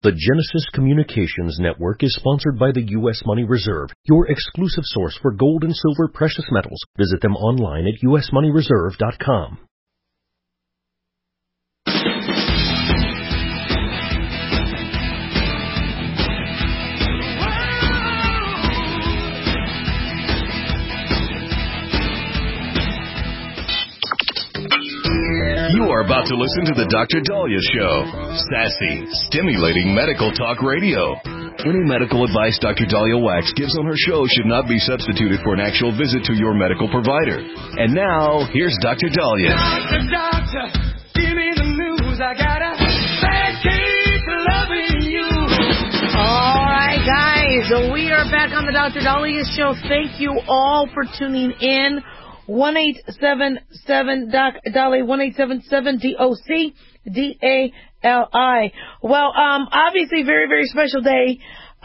The Genesis Communications Network is sponsored by the U.S. Money Reserve, your exclusive source for gold and silver precious metals. Visit them online at usmoneyreserve.com. You are about to listen to the Dr. Daliah Show. Sassy, stimulating medical talk radio. Any medical advice Dr. Daliah Wax gives on her show should not be substituted for an actual visit to your medical provider. And now, here's Dr. Daliah. Doctor, give me the news. I got a bad case of loving you. All right, guys. So we are back on the Dr. Daliah Show. Thank you all for tuning in. 1-877-DOC-DALI, 1-877-DOC-DALI. Well, obviously, very, very special day.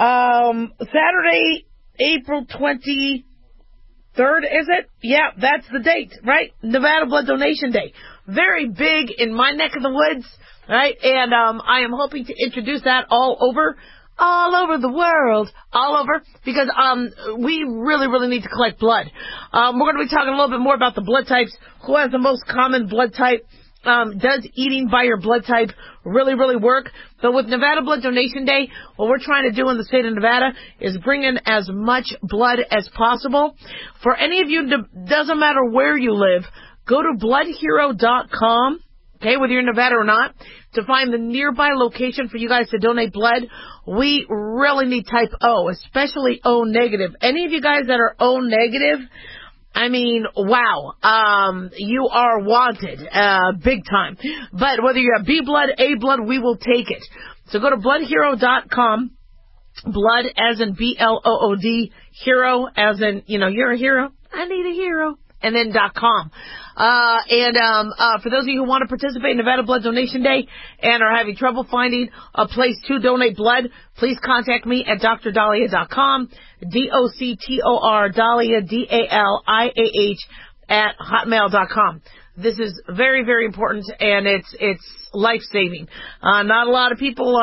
Saturday, April 23rd, is it? Yeah, that's the date, right? Nevada Blood Donation Day. Very big in my neck of the woods, right? And I am hoping to introduce that all over the world, because we really, really need to collect blood. We're going to be talking a little bit more about the blood types, who has the most common blood type, does eating by your blood type really, really work? But with Nevada Blood Donation Day, what we're trying to do in the state of Nevada is bring in as much blood as possible. For any of you, doesn't matter where you live, go to bloodhero.com, okay, whether you're in Nevada or not, to find the nearby location for you guys to donate blood. We really need type O, especially O negative. Any of you guys that are O negative, I mean, wow, you are wanted, big time. But whether you have B blood, A blood, we will take it. So go to bloodhero.com, blood as in BLOOD, hero as in, you're a hero. I need a hero. And then .com. For those of you who want to participate in Nevada Blood Donation Day and are having trouble finding a place to donate blood, please contact me at drdaliah.com, DOCTOR, Daliah, DALIAH, at hotmail.com. This is very, very important, and it's life-saving. Not a lot of people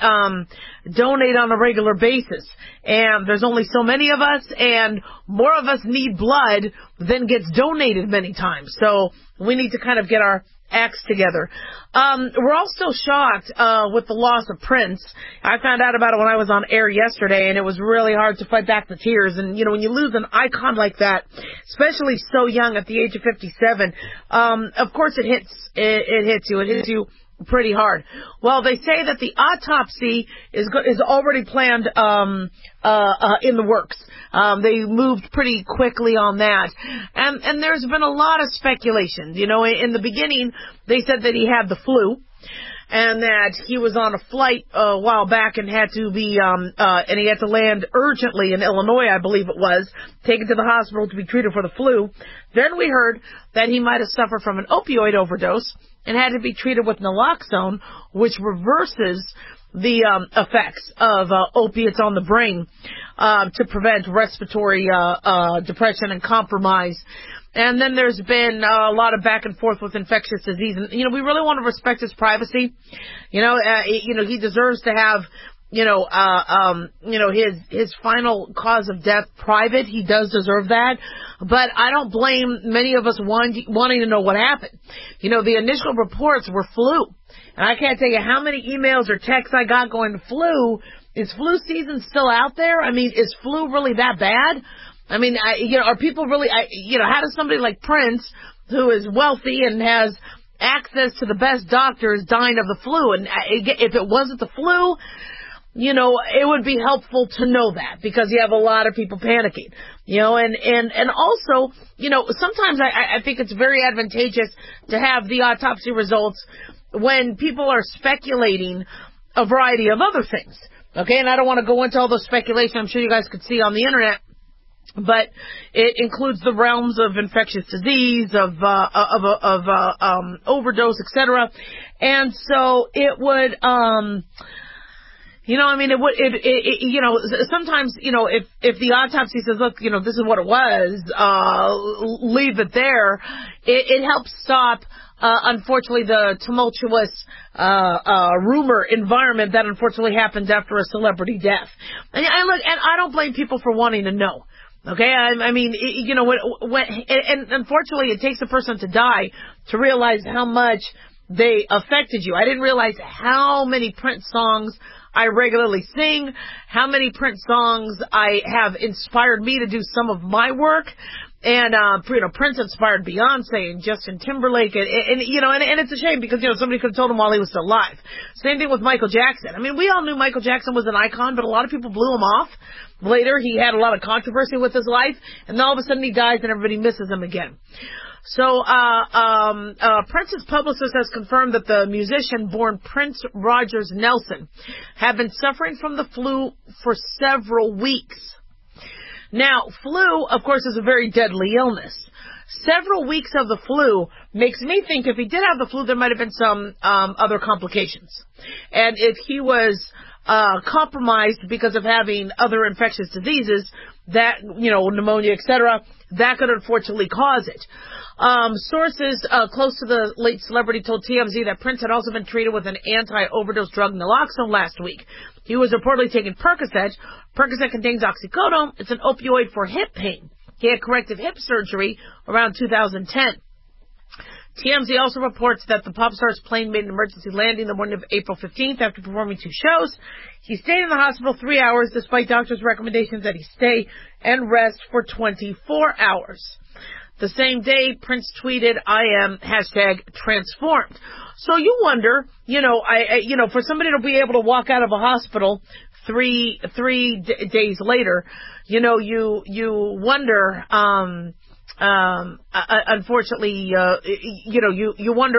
donate on a regular basis, and there's only so many of us, and more of us need blood than gets donated many times. So we need to kind of get our acts together. We're also shocked with the loss of Prince. I found out about it when I was on air yesterday, and it was really hard to fight back the tears. And, when you lose an icon like that, especially so young at the age of 57, of course it hits you. It hits you pretty hard. Well, they say that the autopsy is already planned in the works. They moved pretty quickly on that. And there's been a lot of speculation. In the beginning, they said that he had the flu and that he was on a flight a while back and had to be, and he had to land urgently in Illinois, I believe it was, taken to the hospital to be treated for the flu. Then we heard that he might have suffered from an opioid overdose and had to be treated with naloxone, which reverses the effects of opiates on the brain to prevent respiratory depression and compromise. And then there's been a lot of back and forth with infectious disease. And, we really want to respect his privacy. He deserves to have, his final cause of death private. He does deserve that. But I don't blame many of us wanting to know what happened. The initial reports were flu. And I can't tell you how many emails or texts I got going, flu. Is flu season still out there? I mean, is flu really that bad? I mean, are people really, how does somebody like Prince, who is wealthy and has access to the best doctors, dying of the flu? And if it wasn't the flu, it would be helpful to know that, because you have a lot of people panicking, and also, sometimes I think it's very advantageous to have the autopsy results when people are speculating a variety of other things. Okay. And I don't want to go into all the speculation I'm sure you guys could see on the internet, but it includes the realms of infectious disease, of overdose, etc. And so it would, sometimes, if the autopsy says, look, this is what it was, leave it there, it helps stop unfortunately, the tumultuous rumor environment that unfortunately happens after a celebrity death. And I don't blame people for wanting to know. Okay, I mean, and unfortunately, it takes a person to die to realize how much they affected you. I didn't realize how many Prince songs I regularly sing, how many Prince songs I have inspired me to do some of my work. And, Prince inspired Beyonce and Justin Timberlake. And it's a shame because, somebody could have told him while he was still alive. Same thing with Michael Jackson. I mean, we all knew Michael Jackson was an icon, but a lot of people blew him off. Later, he had a lot of controversy with his life, and then all of a sudden he dies and everybody misses him again. So, Prince's publicist has confirmed that the musician born Prince Rogers Nelson had been suffering from the flu for several weeks. Now, flu, of course, is a very deadly illness. Several weeks of the flu makes me think if he did have the flu, there might have been some other complications. And if he was compromised because of having other infectious diseases, that, pneumonia, etc., that could unfortunately cause it. Sources close to the late celebrity told TMZ that Prince had also been treated with an anti-overdose drug, naloxone, last week. He was reportedly taking Percocet. Percocet contains oxycodone. It's an opioid for hip pain. He had corrective hip surgery around 2010. TMZ also reports that the pop star's plane made an emergency landing the morning of April 15th after performing 2 shows. He stayed in the hospital 3 hours despite doctors' recommendations that he stay and rest for 24 hours. The same day, Prince tweeted, "I am #transformed." So you wonder, for somebody to be able to walk out of a hospital three days later, you wonder, unfortunately, you wonder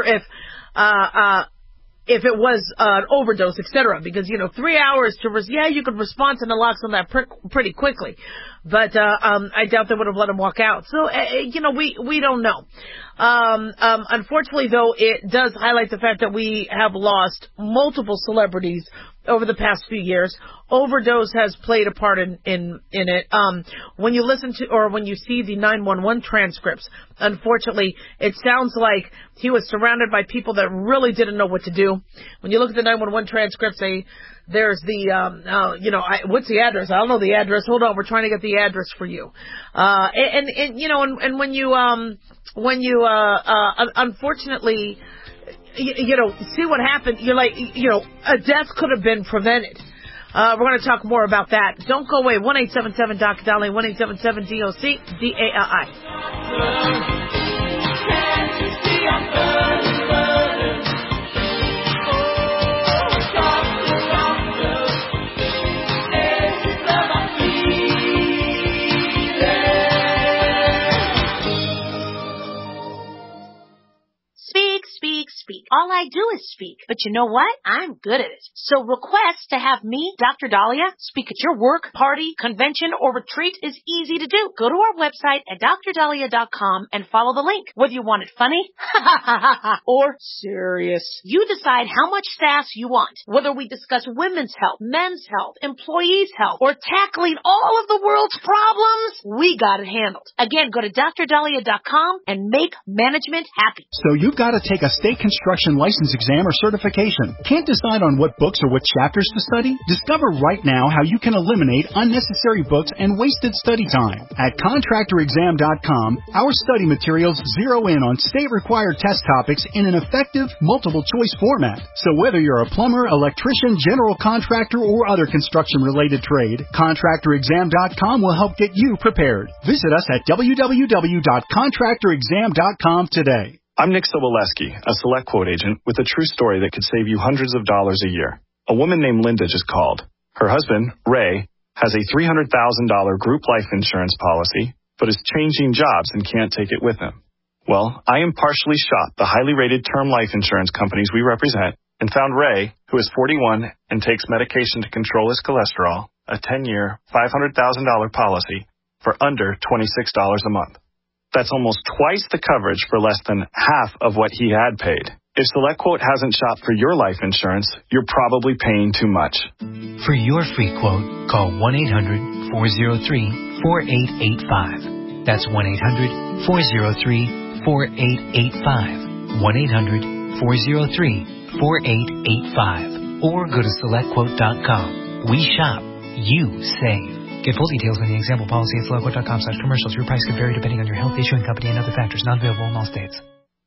if it was an overdose, etc. Because, 3 hours you could respond to naloxone that pretty quickly. But, I doubt they would have let him walk out. So, we don't know. Unfortunately, though, it does highlight the fact that we have lost multiple celebrities over the past few years. Overdose has played a part in it. When you listen to or when you see the 911 transcripts, unfortunately, it sounds like he was surrounded by people that really didn't know what to do. When you look at the 911 transcripts, there's the, what's the address? I don't know the address. Hold on, we're trying to get the address for you. And when you unfortunately, see what happened, you're like, a death could have been prevented. We're going to talk more about that. Don't go away. 1-877-DOC-DALI, 1-877-DOC-DAI. Speak. All I do is speak. But you know what? I'm good at it. So request to have me, Dr. Dahlia, speak at your work, party, convention, or retreat is easy to do. Go to our website at drdahlia.com and follow the link. Whether you want it funny or serious, you decide how much sass you want. Whether we discuss women's health, men's health, employees' health, or tackling all of the world's problems, we got it handled. Again, go to drdahlia.com and make management happy. So you've got to take a state construction license exam or certification. Can't decide on what books or what chapters to study? Discover right now how you can eliminate unnecessary books and wasted study time. At contractorexam.com, our study materials zero in on state-required test topics in an effective, multiple-choice format. So whether you're a plumber, electrician, general contractor, or other construction-related trade, contractorexam.com will help get you prepared. Visit us at www.contractorexam.com today. I'm Nick Soboleski, a Select Quote agent with a true story that could save you hundreds of dollars a year. A woman named Linda just called. Her husband, Ray, has a $300,000 group life insurance policy, but is changing jobs and can't take it with him. Well, I impartially shopped the highly rated term life insurance companies we represent and found Ray, who is 41 and takes medication to control his cholesterol, a 10-year, $500,000 policy for under $26 a month. That's almost twice the coverage for less than half of what he had paid. If SelectQuote hasn't shopped for your life insurance, you're probably paying too much. For your free quote, call 1-800-403-4885. That's 1-800-403-4885. 1-800-403-4885 or go to SelectQuote.com. We shop. You save. Get full details on the example policy at SelectQuote.com/commercials. Your price could vary depending on your health, issuing company, and other factors. Not available in all states.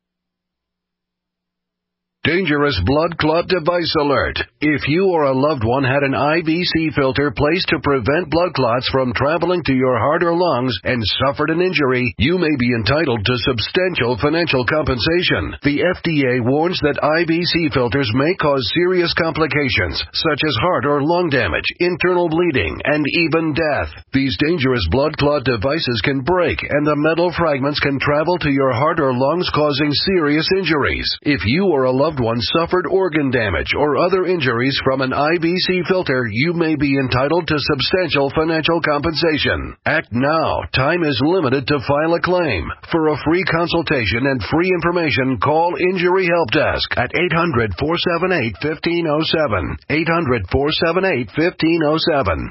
Dangerous blood clot device alert. If you or a loved one had an IVC filter placed to prevent blood clots from traveling to your heart or lungs and suffered an injury, you may be entitled to substantial financial compensation. The FDA warns that IVC filters may cause serious complications, such as heart or lung damage, internal bleeding, and even death. These dangerous blood clot devices can break, and the metal fragments can travel to your heart or lungs, causing serious injuries. If you or a loved one suffered organ damage or other injuries from an IVC filter, you may be entitled to substantial financial compensation. Act now. Time is limited to file a claim. For a free consultation and free information, call Injury Help Desk at 800-478-1507. 800-478-1507.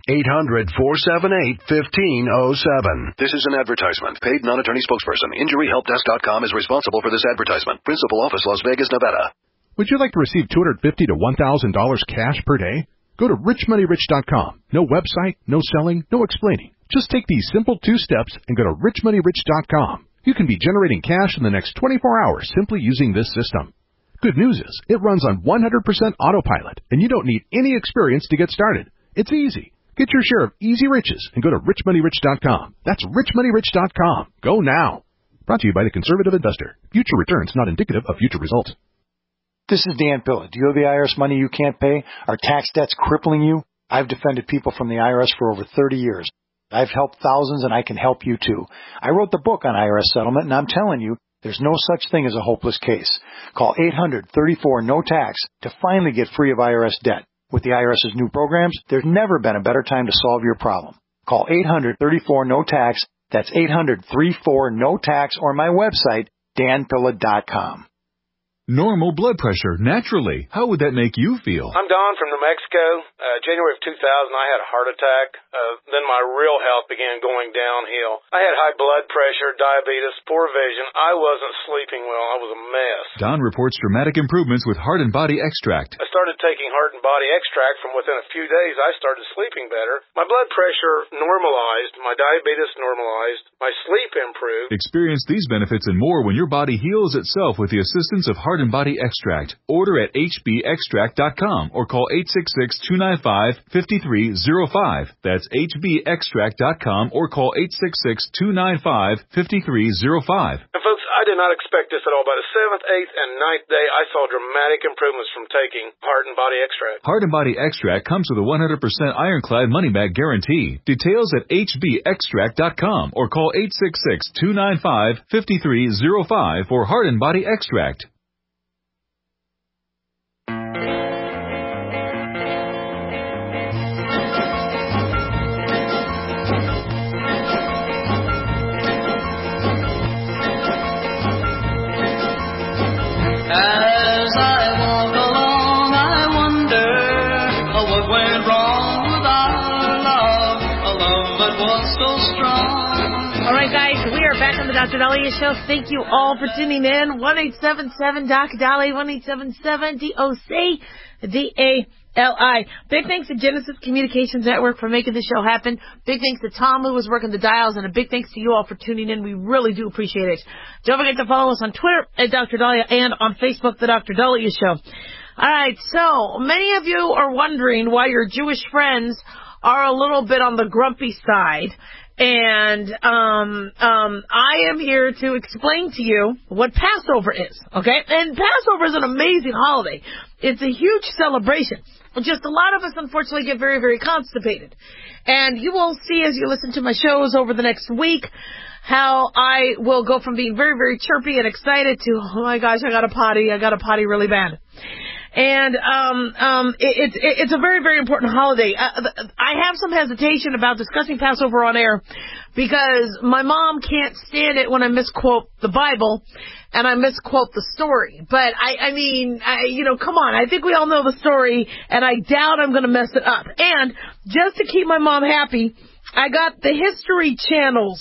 800-478-1507. This is an advertisement. Paid non-attorney spokesperson. InjuryHelpDesk.com is responsible for this advertisement. Principal office, Las Vegas, Nevada. Would you like to receive $250 to $1,000 cash per day? Go to richmoneyrich.com. No website, no selling, no explaining. Just take these simple 2 steps and go to richmoneyrich.com. You can be generating cash in the next 24 hours simply using this system. Good news is, it runs on 100% autopilot, and you don't need any experience to get started. It's easy. Get your share of easy riches and go to richmoneyrich.com. That's richmoneyrich.com. Go now. Brought to you by the Conservative Investor. Future returns not indicative of future results. This is Dan Pilla. Do you have the IRS money you can't pay? Are tax debts crippling you? I've defended people from the IRS for over 30 years. I've helped thousands, and I can help you too. I wrote the book on IRS settlement, and I'm telling you, there's no such thing as a hopeless case. Call 800-34-NO-TAX to finally get free of IRS debt. With the IRS's new programs, there's never been a better time to solve your problem. Call 800-34-NO-TAX. That's 800-34-NO-TAX, or my website, danpilla.com. Normal blood pressure, naturally. How would that make you feel? I'm Don from New Mexico. January of 2000, I had a heart attack. Then my real health began going downhill. I had high blood pressure, diabetes, poor vision. I wasn't sleeping well. I was a mess. Don reports dramatic improvements with Heart and Body Extract. I started taking Heart and Body Extract. From within a few days, I started sleeping better. My blood pressure normalized. My diabetes normalized. My sleep improved. Experience these benefits and more when your body heals itself with the assistance of Heart and Body Extract. Order at hbextract.com or call 866-295-5305. That's hbextract.com or call 866-295-5305. And folks, I did not expect this at all. By the 7th, 8th, and 9th day, I saw dramatic improvements from taking Heart and Body Extract. Heart and Body Extract comes with a 100% ironclad money-back guarantee. Details at hbextract.com or call 866-295-5305 for Heart and Body Extract. As I walk along, I wonder what went wrong with our love, a love that was so strong. All right, guys, we are back on the Dr. Dahlia Show. Thank you all for tuning in. 1-877-DOC-DALI, 1-877-DOC-DALI. Big thanks to Genesis Communications Network for making the show happen. Big thanks to Tom, who was working the dials, and a big thanks to you all for tuning in. We really do appreciate it. Don't forget to follow us on Twitter at Dr. Dahlia and on Facebook, The Dr. Dahlia Show. All right, so many of you are wondering why your Jewish friends are a little bit on the grumpy side. And I am here to explain to you what Passover is, okay? And Passover is an amazing holiday. It's a huge celebration. Just a lot of us, unfortunately, get very, very constipated. And you will see as you listen to my shows over the next week how I will go from being very, very chirpy and excited to, oh my gosh, I got a potty really bad. And it's a very, very important holiday. I have some hesitation about discussing Passover on air because my mom can't stand it when I misquote the Bible and I misquote the story. But I mean, come on. I think we all know the story, and I doubt I'm going to mess it up. And just to keep my mom happy, I got the History Channel's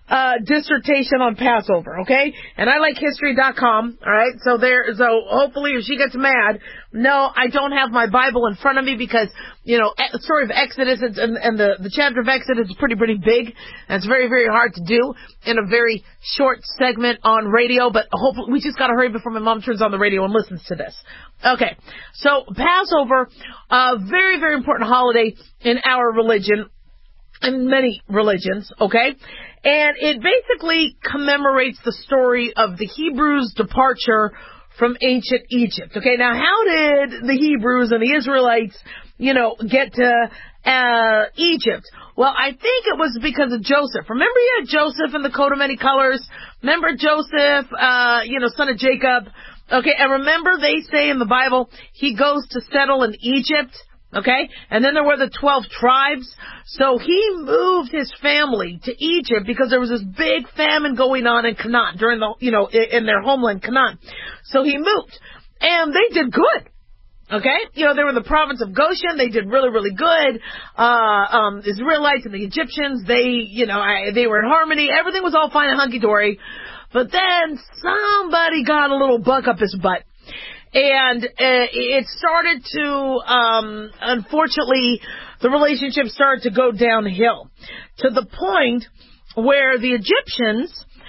dissertation on Passover, okay? And I like history.com, all right? So hopefully if she gets mad, no, I don't have my Bible in front of me because, the story of Exodus and the chapter of Exodus is pretty big. And it's very, very hard to do in a very short segment on radio, but hopefully we just got to hurry before my mom turns on the radio and listens to this. Okay. So Passover, a very, very important holiday in our religion, in many religions, okay? And it basically commemorates the story of the Hebrews' departure from ancient Egypt. Okay, now how did the Hebrews and the Israelites, get to Egypt? Well, I think it was because of Joseph. Remember you had Joseph in the coat of many colors? Remember Joseph, son of Jacob? Okay, and remember they say in the Bible, he goes to settle in Egypt. Okay? And then there were the 12 tribes. So he moved his family to Egypt because there was this big famine going on in Canaan during in their homeland, Canaan. So he moved. And they did good. Okay? They were in the province of Goshen. They did really, really good. Israelites and the Egyptians, they were in harmony. Everything was all fine and hunky-dory. But then somebody got a little bug up his butt. And it started to, unfortunately, the relationship started to go downhill to the point where the Egyptians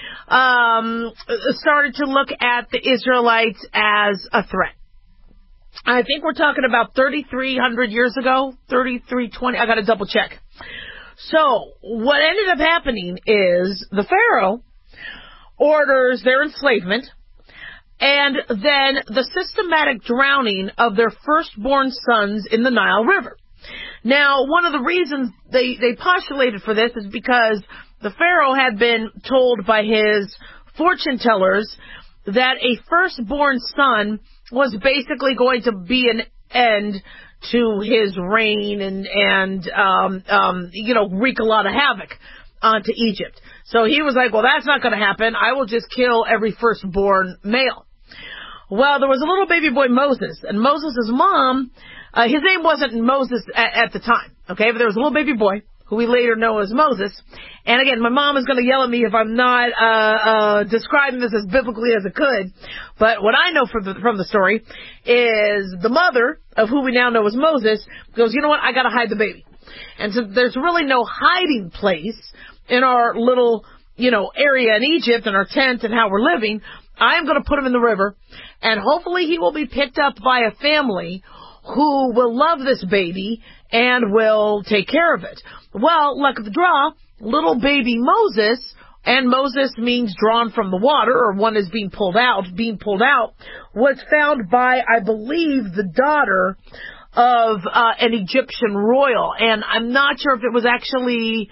started to look at the Israelites as a threat. I think we're talking about 3,300 years ago, 3,320. I got to double check. So what ended up happening is the Pharaoh orders their enslavement, and then the systematic drowning of their firstborn sons in the Nile River. Now, one of the reasons they postulated for this is because the Pharaoh had been told by his fortune tellers that a firstborn son was basically going to be an end to his reign and wreak a lot of havoc onto Egypt. So he was like, well, that's not going to happen. I will just kill every firstborn male. Well, there was a little baby boy, Moses, and Moses' mom, his name wasn't Moses at the time, okay, but there was a little baby boy who we later know as Moses. And again, my mom is going to yell at me if I'm not describing this as biblically as it could. But what I know from the story is the mother of who we now know as Moses goes, you know what, I got to hide the baby. And so there's really no hiding place in our little, area in Egypt and our tent and how we're living. I am going to put him in the river, and hopefully he will be picked up by a family who will love this baby and will take care of it. Well, luck of the draw, little baby Moses, and Moses means drawn from the water, or one is being pulled out, was found by, I believe, the daughter of an Egyptian royal. And I'm not sure if it was actually,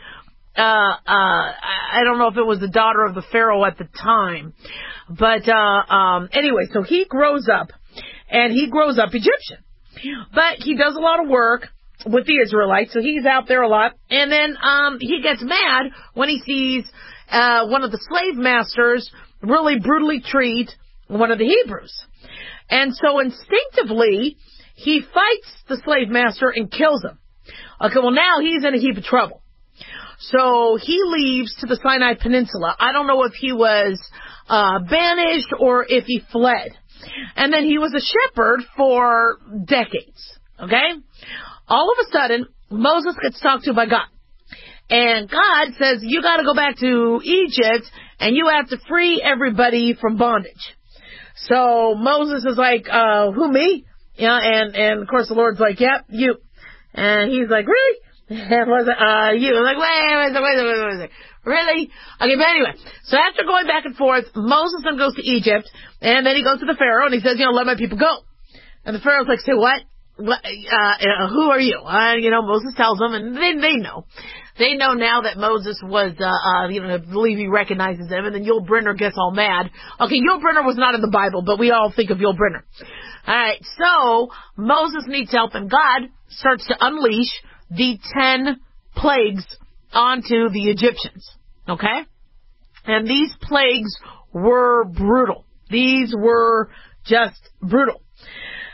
I don't know if it was the daughter of the Pharaoh at the time. But anyway, so he grows up, and he grows up Egyptian. But he does a lot of work with the Israelites, so he's out there a lot. And then he gets mad when he sees one of the slave masters really brutally treat one of the Hebrews. And so instinctively, he fights the slave master and kills him. Okay, well, now he's in a heap of trouble. So he leaves to the Sinai Peninsula. I don't know if he was banished or if he fled. And then he was a shepherd for decades. Okay? All of a sudden, Moses gets talked to by God. And God says, you got to go back to Egypt and you have to free everybody from bondage. So Moses is like, who, me? Yeah, and of course the Lord's like, yep, you. And he's like, really? And was it, you? I'm like, wait. Really? Okay, but anyway, so after going back and forth, Moses then goes to Egypt, and then he goes to the Pharaoh, and he says, let my people go. And the Pharaoh's like, say what? Who are you? Moses tells them, and they know. They know now that Moses was, I believe he recognizes them, and then Yul Brynner gets all mad. Okay, Yul Brynner was not in the Bible, but we all think of Yul Brynner. Alright, so Moses needs help, and God starts to unleash the 10 plagues onto the Egyptians. Okay? And these plagues were brutal. These were just brutal.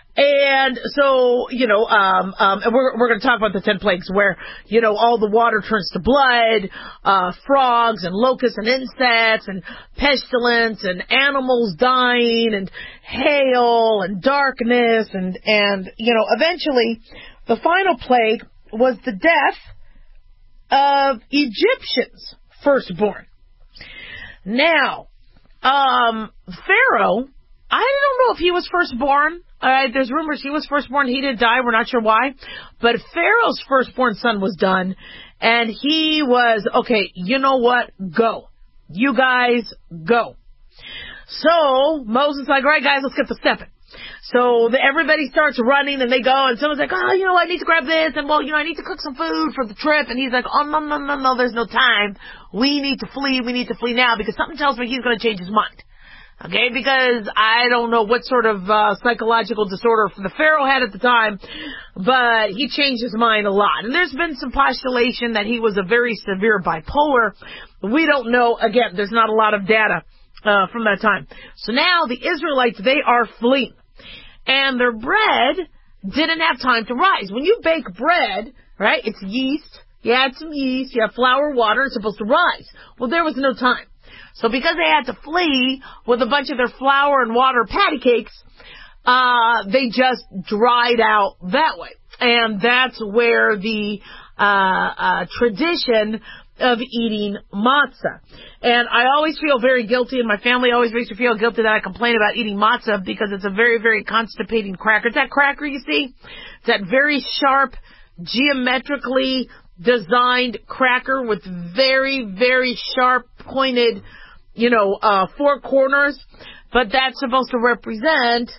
And so, and we're going to talk about the 10 plagues where, all the water turns to blood, frogs and locusts and insects and pestilence and animals dying and hail and darkness and eventually the final plague was the death of Egyptians' firstborn. Now, Pharaoh, I don't know if he was firstborn. There's rumors he was firstborn. He did die. We're not sure why. But Pharaoh's firstborn son was done. And he was, okay, you know what? Go. You guys go. So Moses is like, all right, guys, let's get to stepping. So everybody starts running and they go and someone's like, oh, I need to grab this. And I need to cook some food for the trip. And he's like, oh, no, there's no time. We need to flee. We need to flee now because something tells me he's going to change his mind. Okay, because I don't know what sort of psychological disorder the Pharaoh had at the time, but he changed his mind a lot. And there's been some postulation that he was a very severe bipolar. We don't know. Again, there's not a lot of data from that time. So now the Israelites, they are fleeing. And their bread didn't have time to rise. When you bake bread, right, it's yeast. You add some yeast, you have flour, water, it's supposed to rise. Well, there was no time. So because they had to flee with a bunch of their flour and water patty cakes, they just dried out that way. And that's where the tradition of eating matzah. And I always feel very guilty, and my family always makes me feel guilty that I complain about eating matzah because it's a very, very constipating cracker. It's that cracker, you see? It's that very sharp, geometrically designed cracker with very, very sharp, pointed, four corners, but that's supposed to represent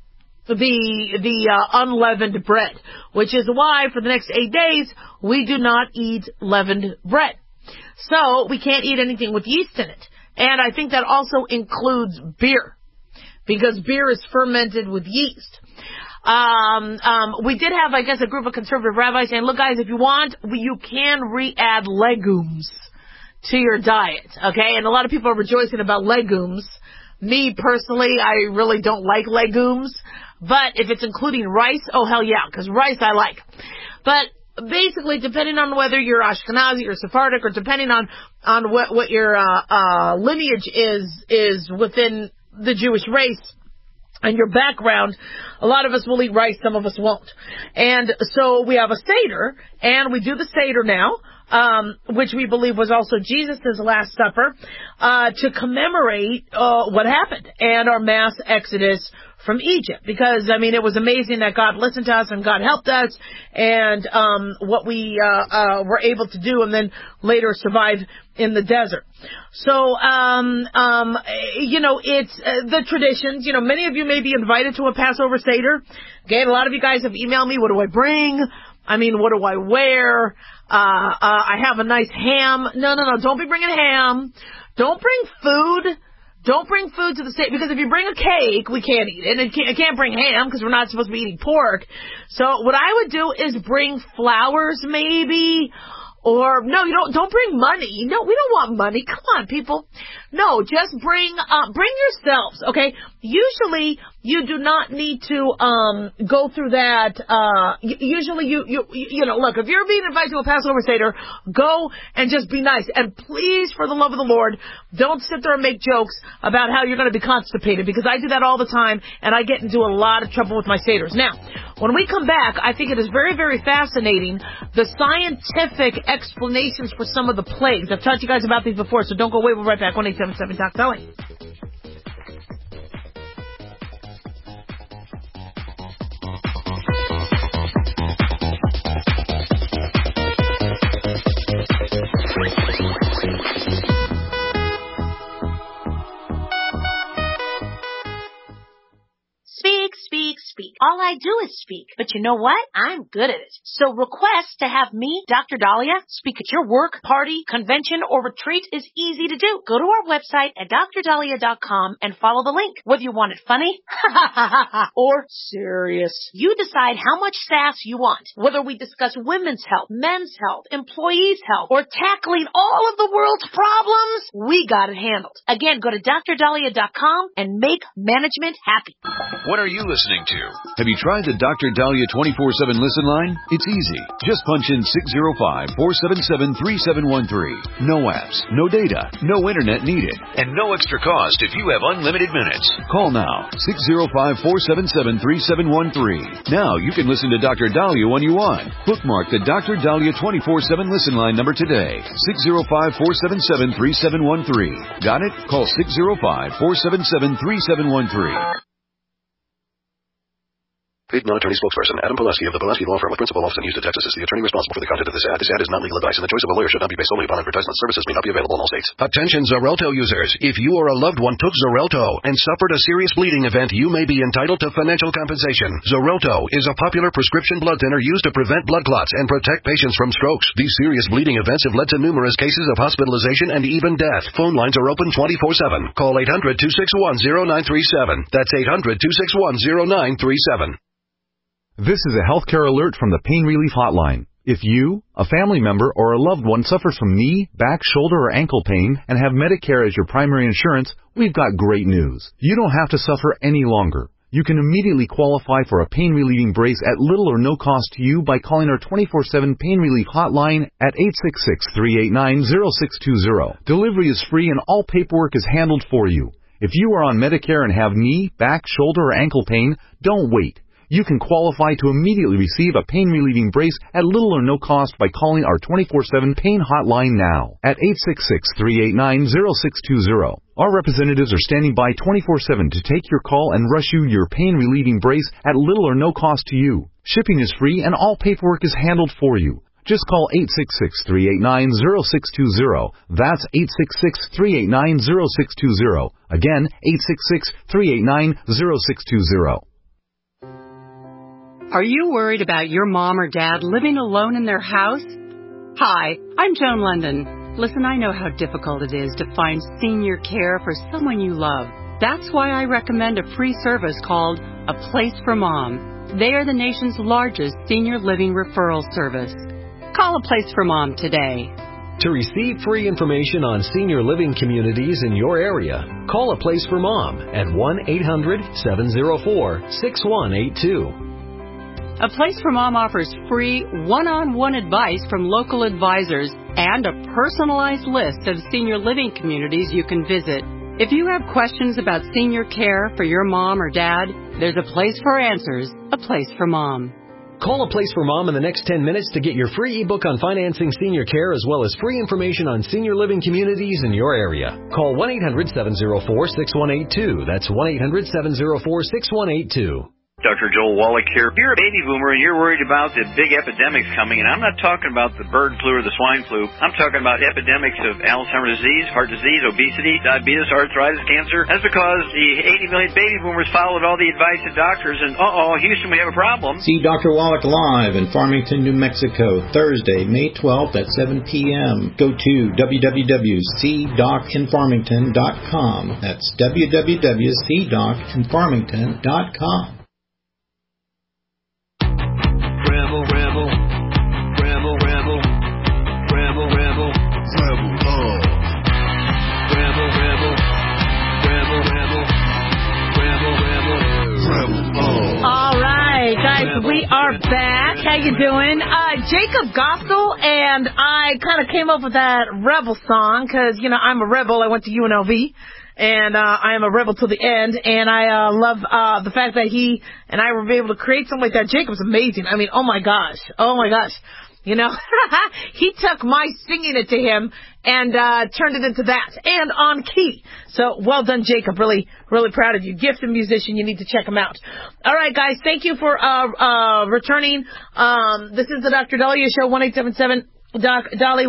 the unleavened bread, which is why for the next 8 days we do not eat leavened bread. So we can't eat anything with yeast in it. And I think that also includes beer, because beer is fermented with yeast. We did have, I guess, a group of conservative rabbis saying, look, guys, if you want, you can re-add legumes to your diet, okay? And a lot of people are rejoicing about legumes. Me, personally, I really don't like legumes. But if it's including rice, oh, hell yeah, because rice I like. But basically, depending on whether you're Ashkenazi or Sephardic, or depending on what your lineage is within the Jewish race, and your background, a lot of us will eat rice, some of us won't. And so we have a Seder, and we do the Seder now, which we believe was also Jesus' Last Supper, to commemorate what happened and our mass exodus from Egypt. Because, it was amazing that God listened to us and God helped us, and what we were able to do, and then later survive in the desert. So, it's the traditions. Many of you may be invited to a Passover Seder. Again, a lot of you guys have emailed me, what do I bring? What do I wear? I have a nice ham. No, don't be bringing ham. Don't bring food. Don't bring food to the Seder, because if you bring a cake, we can't eat it. And I can't bring ham because we're not supposed to be eating pork. So what I would do is bring flowers maybe. Or, no, don't bring money. No, we don't want money. Come on, people. No, just bring yourselves, okay? Usually, you do not need to, go through that, usually look, if you're being invited to a Passover Seder, go and just be nice. And please, for the love of the Lord, don't sit there and make jokes about how you're going to be constipated, because I do that all the time, and I get into a lot of trouble with my Seders. Now, when we come back, I think it is very, very fascinating, the scientific explanations for some of the plagues. I've taught you guys about these before, so don't go away. We'll be right back. 1-877-TALK-DOLLY. Speak. All I do is speak. But you know what? I'm good at it. So request to have me, Dr. Dahlia, speak at your work, party, convention, or retreat is easy to do. Go to our website at drdahlia.com and follow the link. Whether you want it funny or serious, you decide how much sass you want. Whether we discuss women's health, men's health, employees' health, or tackling all of the world's problems, we got it handled. Again, go to drdahlia.com and make management happy. What are you listening to? Have you you tried the Dr. Dahlia 24/7 listen line? It's easy. Just punch in 605-477-3713. No apps, no data, no internet needed, and no extra cost if you have unlimited minutes. Call now, 605-477-3713. Now you can listen to Dr. Dahlia when you want. Bookmark the Dr. Dahlia 24/7 listen line number today, 605-477-3713. Got it? Call 605-477-3713. Paid non-attorney spokesperson Adam Pileski of the Pileski Law Firm with principal office in Houston, Texas is the attorney responsible for the content of this ad. This ad is not legal advice, and the choice of a lawyer should not be based solely upon advertisement. Services may not be available in all states. Attention Xarelto users. If you or a loved one took Xarelto and suffered a serious bleeding event, you may be entitled to financial compensation. Xarelto is a popular prescription blood thinner used to prevent blood clots and protect patients from strokes. These serious bleeding events have led to numerous cases of hospitalization and even death. Phone lines are open 24/7. Call 800-261-0937. That's 800-261-0937. This is a healthcare alert from the Pain Relief Hotline. If you, a family member, or a loved one suffers from knee, back, shoulder, or ankle pain and have Medicare as your primary insurance, we've got great news. You don't have to suffer any longer. You can immediately qualify for a pain-relieving brace at little or no cost to you by calling our 24/7 Pain Relief Hotline at 866-389-0620. Delivery is free and all paperwork is handled for you. If you are on Medicare and have knee, back, shoulder, or ankle pain, don't wait. You can qualify to immediately receive a pain-relieving brace at little or no cost by calling our 24/7 Pain Hotline now at 866-389-0620. Our representatives are standing by 24/7 to take your call and rush you your pain-relieving brace at little or no cost to you. Shipping is free and all paperwork is handled for you. Just call 866-389-0620. That's 866-389-0620. Again, 866-389-0620. Are you worried about your mom or dad living alone in their house? Hi, I'm Joan London. Listen, I know how difficult it is to find senior care for someone you love. That's why I recommend a free service called A Place for Mom. They are the nation's largest senior living referral service. Call A Place for Mom today. To receive free information on senior living communities in your area, call A Place for Mom at 1-800-704-6182. A Place for Mom offers free one-on-one advice from local advisors and a personalized list of senior living communities you can visit. If you have questions about senior care for your mom or dad, there's a place for answers, A Place for Mom. Call A Place for Mom in the next 10 minutes to get your free ebook on financing senior care as well as free information on senior living communities in your area. Call 1-800-704-6182. That's 1-800-704-6182. Dr. Joel Wallach here. If you're a baby boomer and you're worried about the big epidemics coming, and I'm not talking about the bird flu or the swine flu. I'm talking about epidemics of Alzheimer's disease, heart disease, obesity, diabetes, arthritis, cancer. That's because the 80 million baby boomers followed all the advice of doctors, and Houston, we have a problem. See Dr. Wallach live in Farmington, New Mexico, Thursday, May 12th at 7 p.m. Go to www.cdocinfarmington.com. That's www.cdocinfarmington.com. Rebel, rebel, rebel, rebel, rebel, rebel, rebel, rebel, rebel, rebel, rebel, rebel, rebel, rebel. All right, guys, we are back. How you doing? Jacob Gospel, and I kind of came up with that rebel song because, you know, I'm a rebel. I went to UNLV. And I am a rebel to the end, and I love the fact that he and I were able to create something like that. Jacob's amazing. I mean, oh my gosh. You know, he took my singing it to him and turned it into that, and on key. So well done, Jacob. Really, really proud of you. Gifted musician. You need to check him out. All right, guys. Thank you for returning. This is the Dr. Dahlia Show. 1-877-DOC-DALI,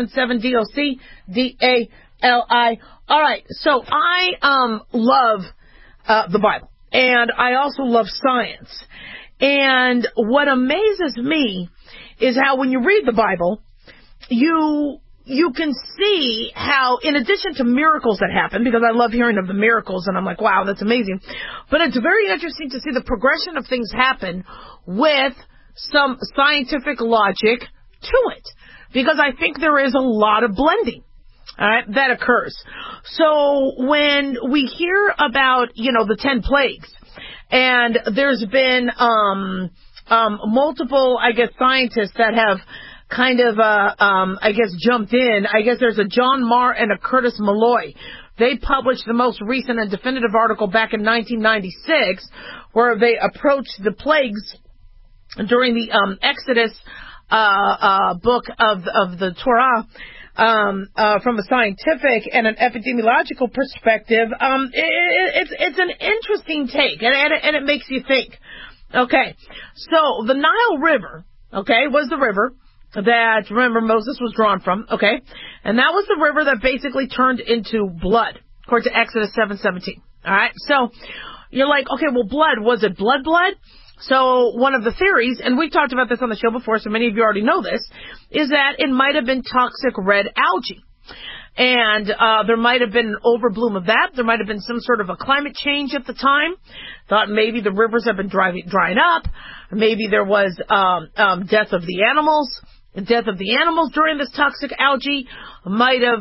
1-877-DOC-DALI. All right, so I love the Bible, and I also love science. And what amazes me is how when you read the Bible, you can see how, in addition to miracles that happen, because I love hearing of the miracles, and I'm like, wow, that's amazing. But it's very interesting to see the progression of things happen with some scientific logic to it, because I think there is a lot of blending. All right, that occurs. So when we hear about, you know, the 10 plagues, And there's been multiple, I guess, scientists that have kind of, jumped in. I guess there's a John Marr and a Curtis Malloy. They published the most recent and definitive article back in 1996 where they approached the plagues during the Exodus book of the Torah from a scientific and an epidemiological perspective. It's an interesting take, and it makes you think. Okay, so the Nile River, was the river that, remember, Moses was drawn from, and that was the river that basically turned into blood, according to Exodus 7:17. All right, so you're like, okay, well, blood, was it blood? So one of the theories, and we've talked about this on the show before, so many of you already know this, is that it might have been toxic red algae. And there might have been an overbloom of that. There might have been some sort of a climate change at the time. Thought maybe the rivers have been drying up. Maybe there was death of the animals. The death of the animals during this toxic algae might have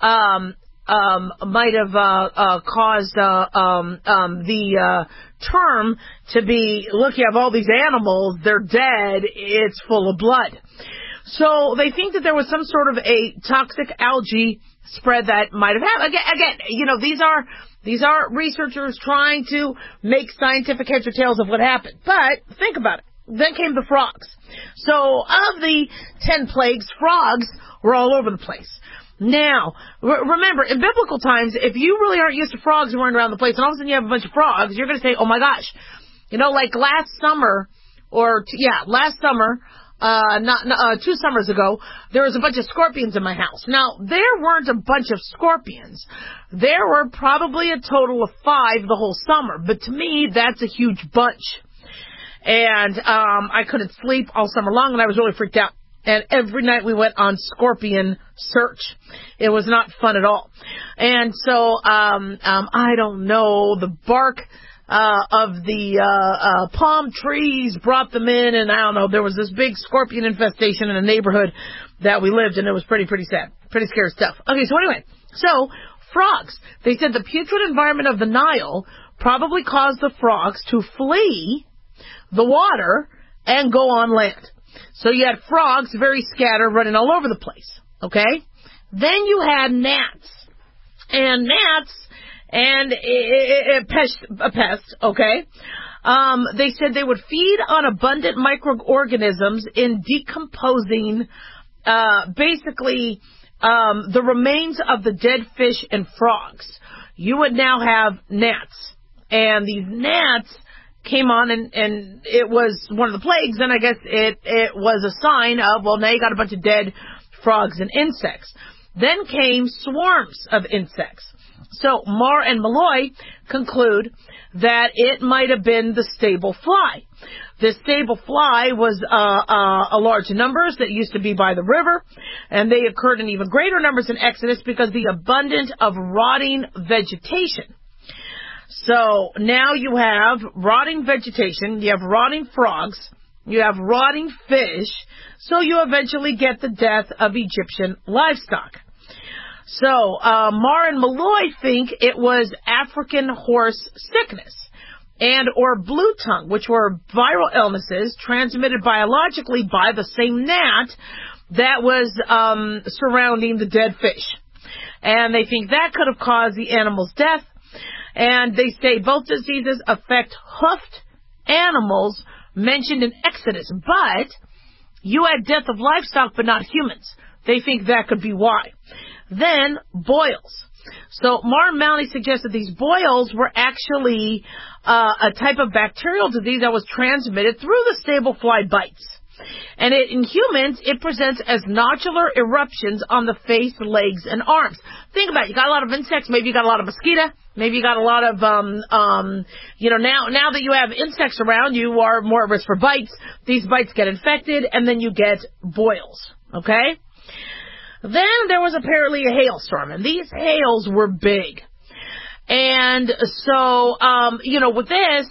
caused the term to be, look, you have all these animals, they're dead, it's full of blood. So they think that there was some sort of a toxic algae spread that might have happened. Again, these are researchers trying to make scientific heads or tails of what happened. But think about it. Then came the frogs. So of the 10 plagues, frogs were all over the place. Now, remember, in biblical times, if you really aren't used to frogs running around the place, and all of a sudden you have a bunch of frogs, you're going to say, oh my gosh. Like last summer, 2 summers ago, there was a bunch of scorpions in my house. Now, there weren't a bunch of scorpions. There were probably a total of 5 the whole summer. But to me, that's a huge bunch. And I couldn't sleep all summer long, and I was really freaked out. And every night we went on scorpion search. It was not fun at all. And so, I don't know, the bark of the palm trees brought them in, and I don't know, there was this big scorpion infestation in a neighborhood that we lived in. It was pretty sad. Pretty scary stuff. Okay, so anyway, frogs. They said the putrid environment of the Nile probably caused the frogs to flee the water and go on land. So you had frogs very scattered, running all over the place, Then you had gnats. And gnats, and a pest, they said they would feed on abundant microorganisms in decomposing, the remains of the dead fish and frogs. You would now have gnats. And these gnats came on, and it was one of the plagues, and I guess it was a sign of, well, now you got a bunch of dead frogs and insects. Then came swarms of insects. So Marr and Malloy conclude that it might have been the stable fly. The stable fly was a large numbers that used to be by the river, and they occurred in even greater numbers in Exodus because the abundance of rotting vegetation. So now you have rotting vegetation, you have rotting frogs, you have rotting fish, so you eventually get the death of Egyptian livestock. So Marr and Malloy think it was African horse sickness and or blue tongue, which were viral illnesses transmitted biologically by the same gnat that was surrounding the dead fish. And they think that could have caused the animal's death. And they say both diseases affect hoofed animals mentioned in Exodus. But you had death of livestock, but not humans. They think that could be why. Then, boils. So Marr and Malloy suggested these boils were actually a type of bacterial disease that was transmitted through the stable fly bites. And in humans, it presents as nodular eruptions on the face, legs, and arms. Think about it. You got a lot of insects. Maybe you got a lot of mosquito. Maybe you got a lot of, now that you have insects around, you are more at risk for bites. These bites get infected, and then you get boils. Okay? Then there was apparently a hailstorm, and these hails were big. And so, with this,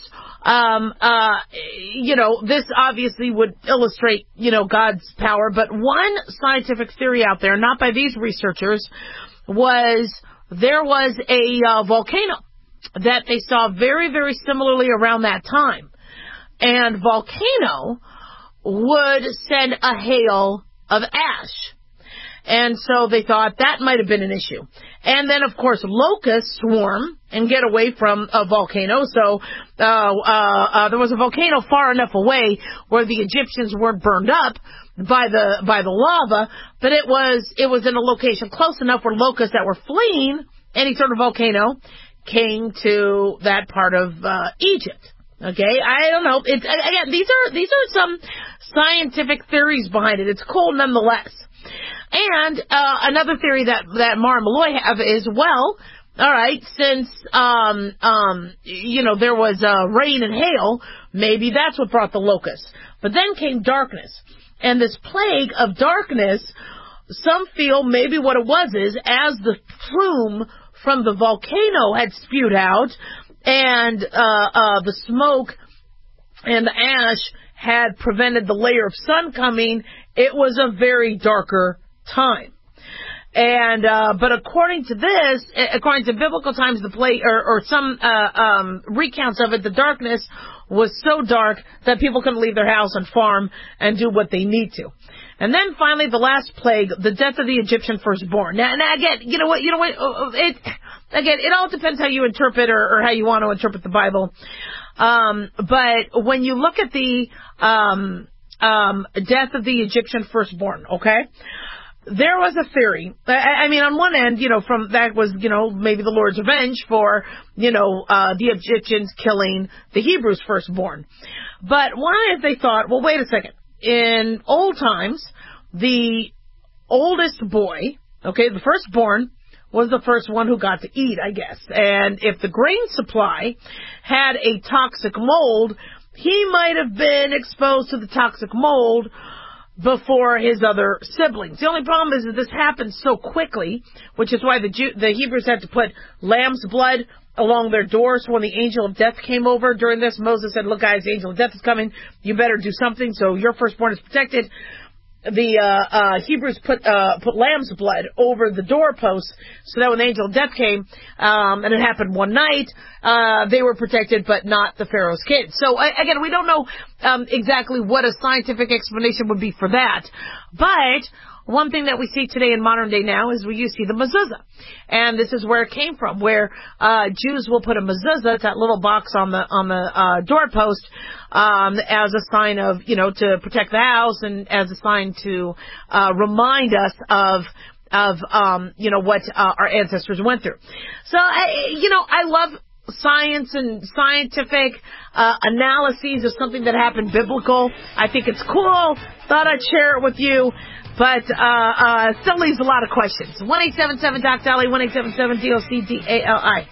this obviously would illustrate, God's power. But one scientific theory out there, not by these researchers, was there was a volcano that they saw very, very similarly around that time. And Volcano would send a hail of ash. And so they thought that might have been an issue. And then, of course, locusts swarm and get away from a volcano. So there was a volcano far enough away where the Egyptians weren't burned up by the lava, but it was in a location close enough where locusts that were fleeing any sort of volcano came to that part of Egypt. Okay, I don't know. Again, these are some scientific theories behind it. It's cool nonetheless. And another theory that Mara and Malloy have is, well, all right, since there was rain and hail, maybe that's what brought the locusts. But then came darkness, and this plague of darkness, some feel maybe what it was is as the plume from the volcano had spewed out, and the smoke and the ash had prevented the layer of sun coming, it was a very darker time. And but according to biblical times, the plague or some recounts of it, the darkness was so dark that people couldn't leave their house and farm and do what they need to. And then finally, the last plague, the death of the Egyptian firstborn. Now again, you know what? It all depends how you interpret or how you want to interpret the Bible. But when you look at the death of the Egyptian firstborn, okay, there was a theory. I mean, on one end, from that was, maybe the Lord's revenge for, the Egyptians killing the Hebrews' firstborn. But why if they thought, well, wait a second. In old times, the oldest boy, okay, the firstborn, was the first one who got to eat, I guess. And if the grain supply had a toxic mold, he might have been exposed to the toxic mold before his other siblings. The only problem is that this happened so quickly, which is why the Hebrews had to put lamb's blood along their doors. When the angel of death came over during this, Moses said, look guys, the angel of death is coming. You better do something so your firstborn is protected. The Hebrews put lamb's blood over the doorposts so that when the angel of death came, and it happened one night, they were protected, but not the Pharaoh's kids. So again, we don't know exactly what a scientific explanation would be for that. But one thing that we see today in modern day now is you see the mezuzah. And this is where it came from, where Jews will put a mezuzah, it's that little box on the doorpost, as a sign of, to protect the house and as a sign to remind us of what our ancestors went through. So, I love science and scientific analyses of something that happened biblical. I think it's cool. Thought I'd share it with you. But still leaves a lot of questions. 1-877-DOC-DALI, 1-877-DOC-DALI.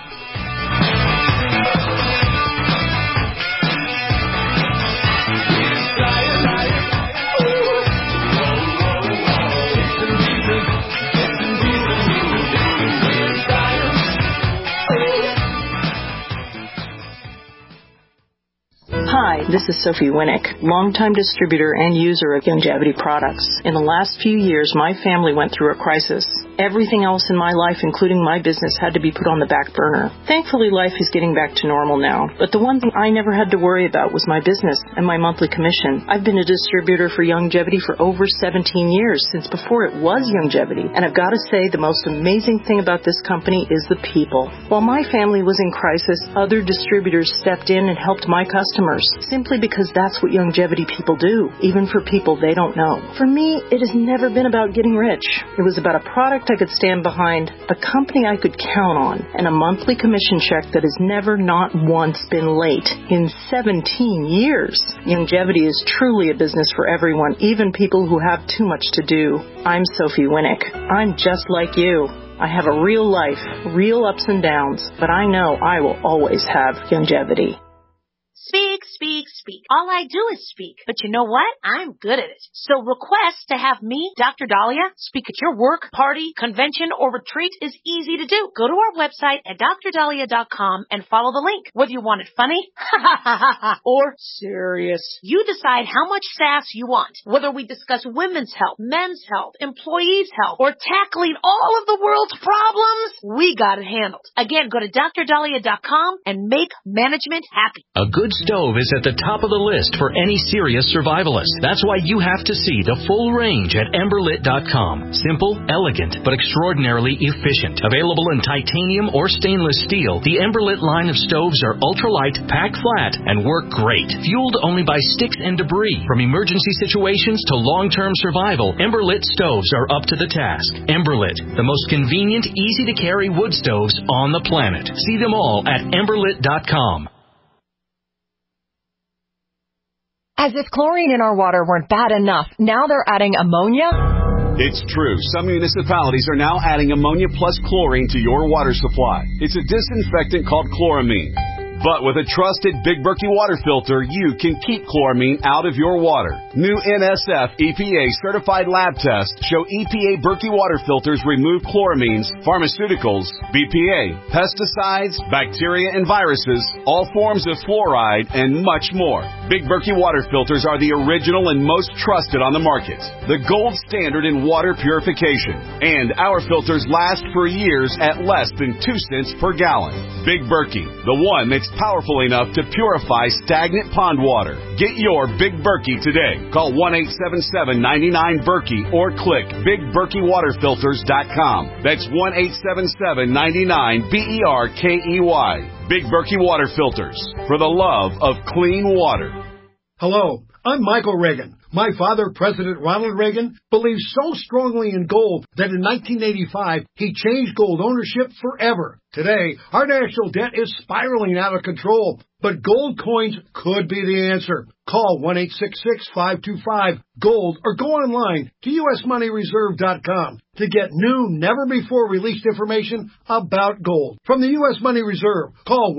Hi, this is Sophie Winnick, longtime distributor and user of Youngevity products. In the last few years, my family went through a crisis. Everything else in my life, including my business, had to be put on the back burner. Thankfully, life is getting back to normal now. But the one thing I never had to worry about was my business and my monthly commission. I've been a distributor for Youngevity for over 17 years, since before it was Youngevity. And I've got to say, the most amazing thing about this company is the people. While my family was in crisis, other distributors stepped in and helped my customers, simply because that's what Youngevity people do, even for people they don't know. For me, it has never been about getting rich. It was about a product I could stand behind, a company I could count on, and a monthly commission check that has never not once been late in 17 years. Youngevity is truly a business for everyone, even people who have too much to do. I'm Sophie Winnick. I'm just like you. I have a real life, real ups and downs, but I know I will always have Youngevity. Speak, speak, speak. All I do is speak. But you know what? I'm good at it. So request to have me, Dr. Dahlia, speak at your work, party, convention, or retreat is easy to do. Go to our website at drdahlia.com and follow the link. Whether you want it funny or serious, you decide how much sass you want. Whether we discuss women's health, men's health, employees' health, or tackling all of the world's problems, we got it handled. Again, go to drdahlia.com and make management happy. A good stove is at the top of the list for any serious survivalist. That's why you have to see the full range at emberlit.com. Simple, elegant, but extraordinarily efficient. Available in titanium or stainless steel, the Emberlit line of stoves are ultralight, pack flat, and work great. Fueled only by sticks and debris. From emergency situations to long-term survival, Emberlit stoves are up to the task. Emberlit, the most convenient, easy-to-carry wood stoves on the planet. See them all at emberlit.com. As if chlorine in our water weren't bad enough, now they're adding ammonia? It's true. Some municipalities are now adding ammonia plus chlorine to your water supply. It's a disinfectant called chloramine. But with a trusted Big Berkey water filter, you can keep chloramine out of your water. New NSF EPA certified lab tests show EPA Berkey water filters remove chloramines, pharmaceuticals, BPA, pesticides, bacteria and viruses, all forms of fluoride, and much more. Big Berkey water filters are the original and most trusted on the market. The gold standard in water purification. And our filters last for years at less than 2 cents per gallon. Big Berkey, the one that's powerful enough to purify stagnant pond water. Get your Big Berkey today. Call 1-877-99-BERKEY or click BigBerkeyWaterFilters.com. That's 1-877-99-BERKEY. Big Berkey Water Filters, for the love of clean water. Hello, I'm Michael Reagan. My father, President Ronald Reagan, believed so strongly in gold that in 1985, he changed gold ownership forever. Today, our national debt is spiraling out of control, but gold coins could be the answer. Call 1-866-525-GOLD or go online to usmoneyreserve.com to get new, never-before-released information about gold. From the U.S. Money Reserve, call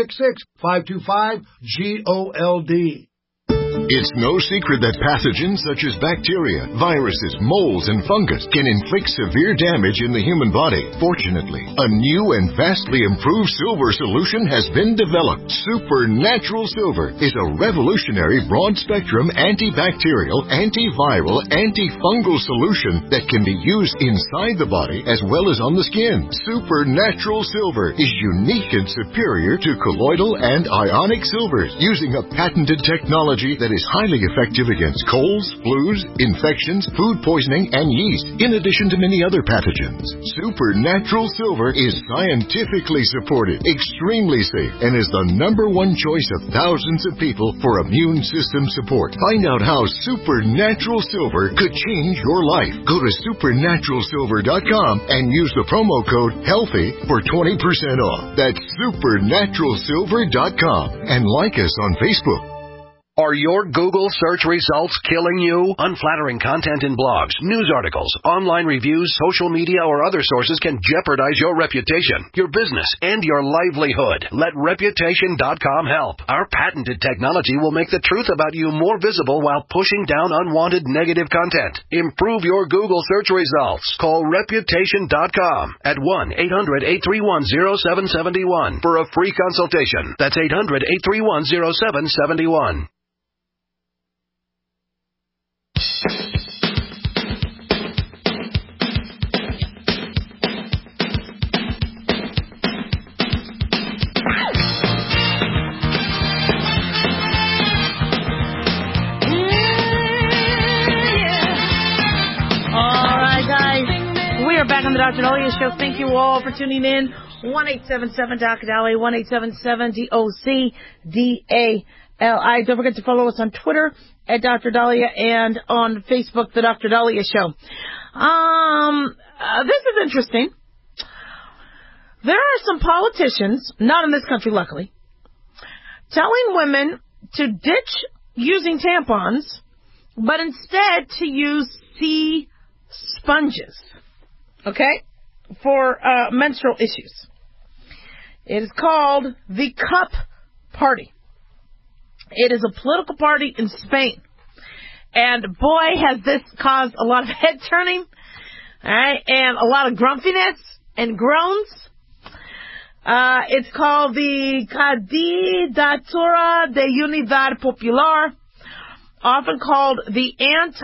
1-866-525-GOLD. It's no secret that pathogens such as bacteria, viruses, molds, and fungus can inflict severe damage in the human body. Fortunately, a new and vastly improved silver solution has been developed. Supernatural Silver is a revolutionary broad-spectrum antibacterial, antiviral, antifungal solution that can be used inside the body as well as on the skin. Supernatural Silver is unique and superior to colloidal and ionic silvers, using a patented technology that is highly effective against colds, flus, infections, food poisoning, and yeast, in addition to many other pathogens. Supernatural Silver is scientifically supported, extremely safe, and is the #1 choice of thousands of people for immune system support. Find out how Supernatural Silver could change your life. Go to supernaturalsilver.com and use the promo code HEALTHY for 20% off. That's supernaturalsilver.com, and like us on Facebook. Are your Google search results killing you? Unflattering content in blogs, news articles, online reviews, social media, or other sources can jeopardize your reputation, your business, and your livelihood. Let Reputation.com help. Our patented technology will make the truth about you more visible while pushing down unwanted negative content. Improve your Google search results. Call Reputation.com at 1-800-831-0771 for a free consultation. That's 800-831-0771. Back on the Dr. Dahlia Show. Thank you all for tuning in. 1-877-DOC-DALI, 1-877-DOC-DALI. Don't forget to follow us on Twitter at Dr. Dahlia and on Facebook, The Dr. Dahlia Show. This is interesting. There are some politicians, not in this country, luckily, telling women to ditch using tampons, but instead to use sea sponges. Okay? For menstrual issues. It is called the Cup Party. It is a political party in Spain. And boy, has this caused a lot of head turning, all right, and a lot of grumpiness and groans. It's called the Candidatura de Unidad Popular, often called the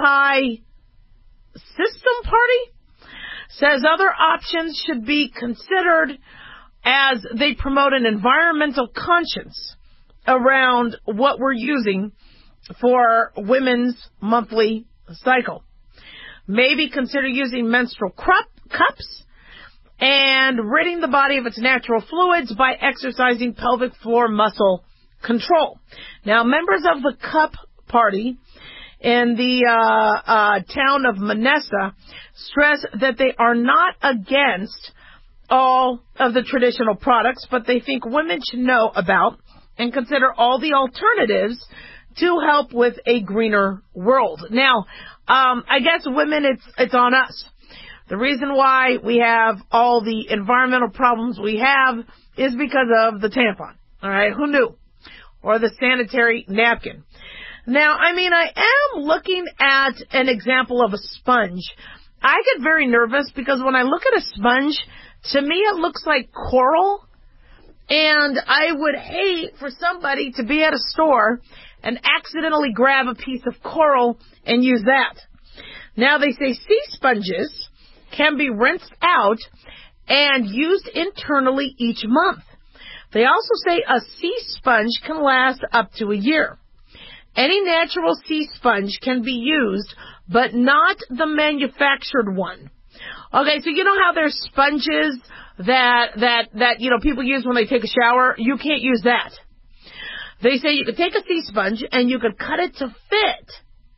Anti-System Party. Says other options should be considered as they promote an environmental conscience around what we're using for women's monthly cycle. Maybe consider using menstrual cups and ridding the body of its natural fluids by exercising pelvic floor muscle control. Now, members of the Cup Party in the town of Manessa stress that they are not against all of the traditional products, but they think women should know about and consider all the alternatives to help with a greener world. Now, I guess women, it's on us. The reason why we have all the environmental problems we have is because of the tampon. All right, who knew? Or the sanitary napkin. Now, I mean, I am looking at an example of a sponge. I get very nervous because when I look at a sponge, to me it looks like coral. And I would hate for somebody to be at a store and accidentally grab a piece of coral and use that. Now, they say sea sponges can be rinsed out and used internally each month. They also say a sea sponge can last up to a year. Any natural sea sponge can be used, but not the manufactured one. Okay, so you know how there's sponges that you know people use when they take a shower? You can't use that. They say you could take a sea sponge and you could cut it to fit.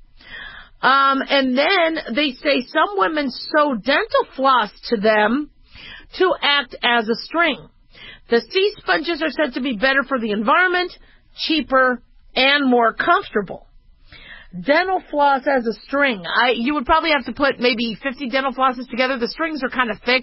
And then they say some women sew dental floss to them to act as a string. The sea sponges are said to be better for the environment, cheaper, and more comfortable. Dental floss as a string. You would probably have to put maybe 50 dental flosses together. The strings are kind of thick.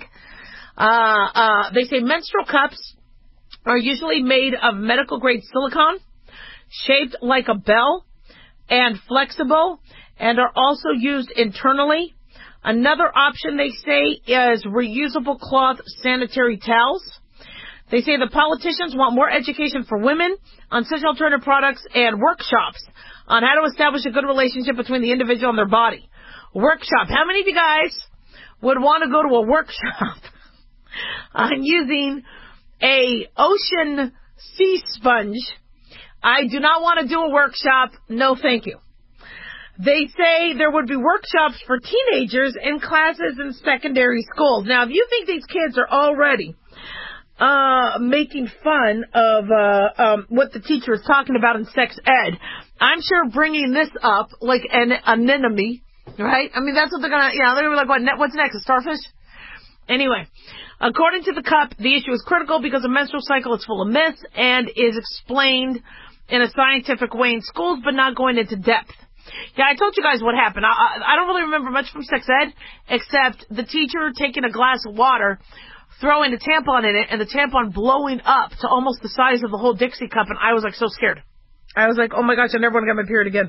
They say menstrual cups are usually made of medical grade silicone, shaped like a bell, and flexible, and are also used internally. Another option, they say, is reusable cloth sanitary towels. They say the politicians want more education for women on such alternative products and workshops on how to establish a good relationship between the individual and their body. Workshop. How many of you guys would want to go to a workshop on using a ocean sea sponge? I do not want to do a workshop. No, thank you. They say there would be workshops for teenagers in classes in secondary schools. Now, if you think these kids are already making fun of what the teacher is talking about in sex ed, I'm sure bringing this up like an anemone, right? I mean, that's what they're gonna, they're gonna be like, what's next, a starfish? Anyway, according to the Cup, the issue is critical because the menstrual cycle is full of myths and is explained in a scientific way in schools, but not going into depth. Yeah, I told you guys what happened. I don't really remember much from sex ed, except the teacher taking a glass of water, throwing a tampon in it, and the tampon blowing up to almost the size of the whole Dixie cup, and I was like so scared. I was like, oh my gosh, I never want to get my period again.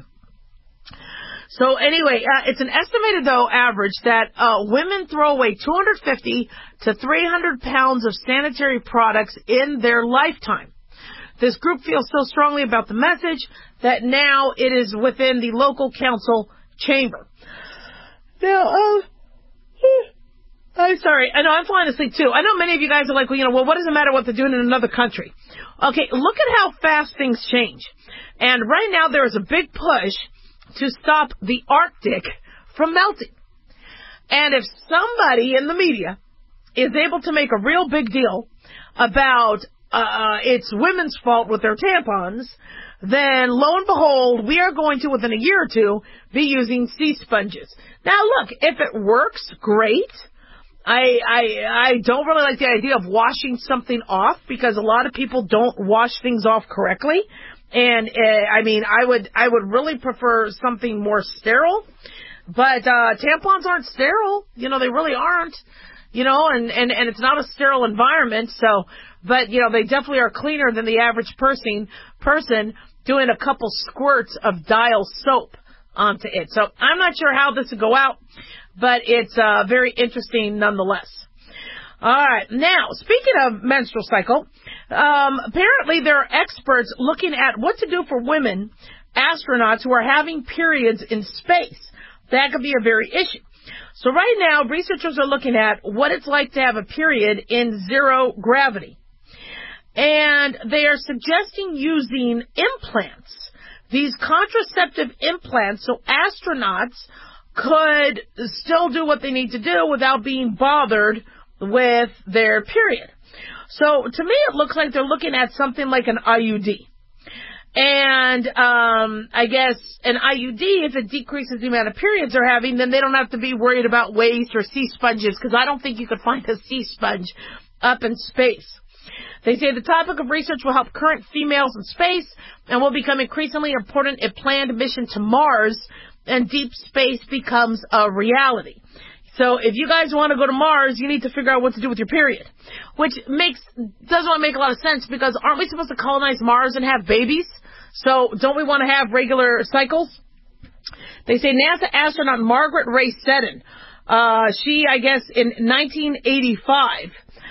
So anyway, it's an estimated, though, average that women throw away 250 to 300 pounds of sanitary products in their lifetime. This group feels so strongly about the message that now it is within the local council chamber. Now, I'm sorry. I know I'm falling asleep, too. I know many of you guys are like, well, what does it matter what they're doing in another country? Okay, look at how fast things change. And right now there is a big push to stop the Arctic from melting. And if somebody in the media is able to make a real big deal about it's women's fault with their tampons, then lo and behold, we are going to, within a year or two, be using sea sponges. Now look, if it works, great. I don't really like the idea of washing something off because a lot of people don't wash things off correctly. And I would really prefer something more sterile. But tampons aren't sterile. They really aren't. And it's not a sterile environment. So, but they definitely are cleaner than the average person. doing a couple squirts of Dial soap onto it. So I'm not sure how this would go out, but it's very interesting nonetheless. All right. Now, speaking of menstrual cycle, apparently there are experts looking at what to do for women astronauts who are having periods in space. That could be a very issue. So right now, researchers are looking at what it's like to have a period in zero gravity. And they are suggesting using implants, these contraceptive implants, so astronauts could still do what they need to do without being bothered with their period. So to me, it looks like they're looking at something like an IUD. And I guess an IUD, if it decreases the amount of periods they're having, then they don't have to be worried about waste or sea sponges, because I don't think you could find a sea sponge up in space. They say the topic of research will help current females in space and will become increasingly important if planned mission to Mars and deep space becomes a reality. So if you guys want to go to Mars, you need to figure out what to do with your period, which doesn't make a lot of sense, because aren't we supposed to colonize Mars and have babies? So don't we want to have regular cycles? They say NASA astronaut Margaret Ray Seddon, she, I guess, in 1985,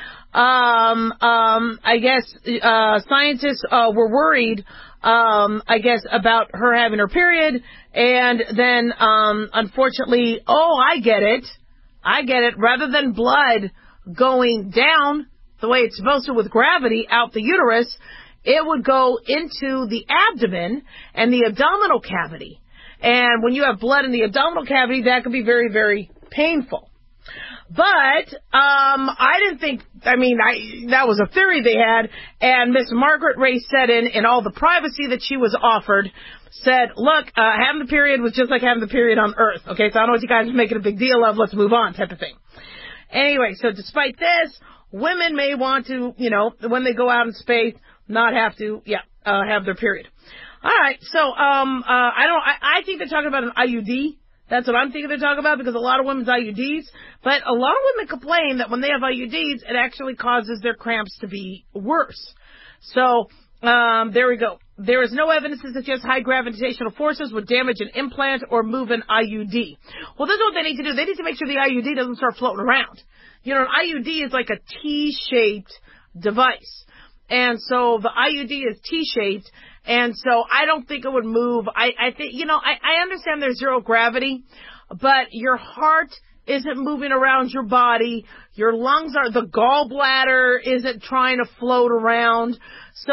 I guess, scientists were worried, I guess, about her having her period, and then, unfortunately, I get it, rather than blood going down the way it's supposed to with gravity out the uterus, it would go into the abdomen and the abdominal cavity. And when you have blood in the abdominal cavity, that can be very, very painful. But I didn't think, that was a theory they had, and Miss Margaret Ray Seddon, in all the privacy that she was offered, said, look, having the period was just like having the period on Earth. Okay, so I don't know what you guys are making a big deal of, let's move on type of thing. Anyway, so despite this, women may want to, when they go out in space, not have to, have their period. All right, so I think they're talking about an IUD. That's what I'm thinking they're talking about, because a lot of women's IUDs, but a lot of women complain that when they have IUDs, it actually causes their cramps to be worse. So, there we go. There is no evidence to suggest high gravitational forces would damage an implant or move an IUD. Well, this is what they need to do. They need to make sure the IUD doesn't start floating around. An IUD is like a T-shaped device. And so the IUD is T-shaped, and so I don't think it would move. I think, I understand there's zero gravity, but your heart isn't moving around your body. Your lungs the gallbladder isn't trying to float around. So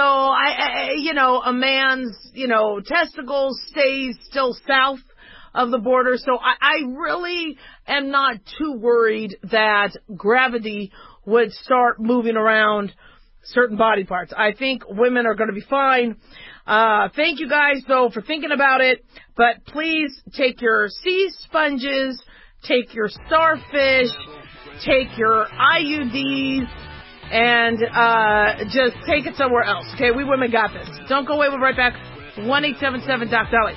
a man's, testicles stays still south of the border. So I really am not too worried that gravity would start moving around certain body parts. I think women are going to be fine. Thank you guys, though, for thinking about it. But please take your sea sponges, take your starfish, take your IUDs, and just take it somewhere else. Okay, we women got this. Don't go away. We'll be right back. 1-877-DOC-DOLLY.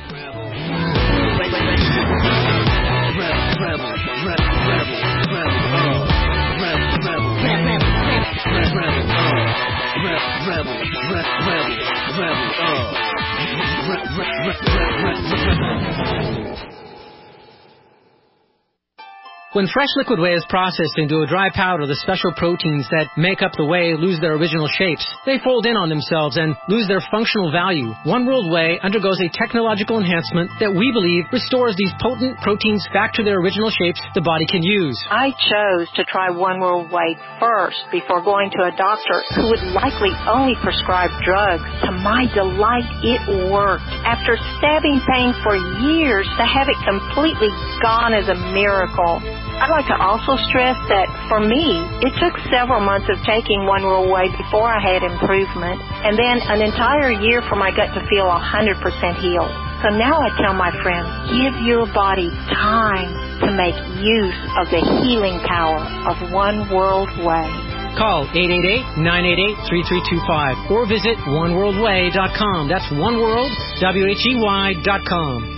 When fresh liquid whey is processed into a dry powder, the special proteins that make up the whey lose their original shapes. They fold in on themselves and lose their functional value. One World Whey undergoes a technological enhancement that we believe restores these potent proteins back to their original shapes the body can use. I chose to try One World Whey first before going to a doctor who would likely only prescribe drugs. To my delight, it worked. After stabbing pain for years, to have it completely gone is a miracle. I'd like to also stress that, for me, it took several months of taking One World Whey before I had improvement, and then an entire year for my gut to feel 100% healed. So now I tell my friends, give your body time to make use of the healing power of One World Whey. Call 888-988-3325 or visit oneworldwhey.com. That's oneworld, WHEY.com.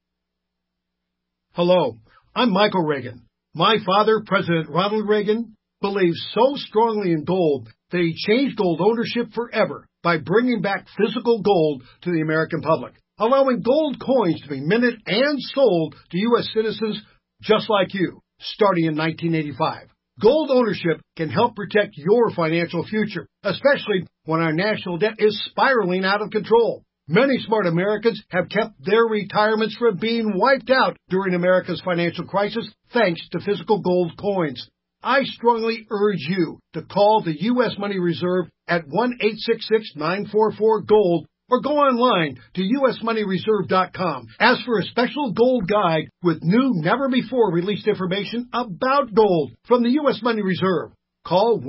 Hello, I'm Michael Reagan. My father, President Ronald Reagan, believes so strongly in gold that he changed gold ownership forever by bringing back physical gold to the American public, allowing gold coins to be minted and sold to U.S. citizens just like you, starting in 1985. Gold ownership can help protect your financial future, especially when our national debt is spiraling out of control. Many smart Americans have kept their retirements from being wiped out during America's financial crisis thanks to physical gold coins. I strongly urge you to call the U.S. Money Reserve at 1-866-944-GOLD or go online to usmoneyreserve.com. Ask for a special gold guide with new, never-before-released information about gold from the U.S. Money Reserve. Call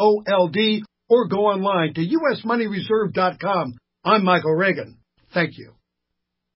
1-866-944-GOLD or go online to usmoneyreserve.com. I'm Michael Reagan. Thank you.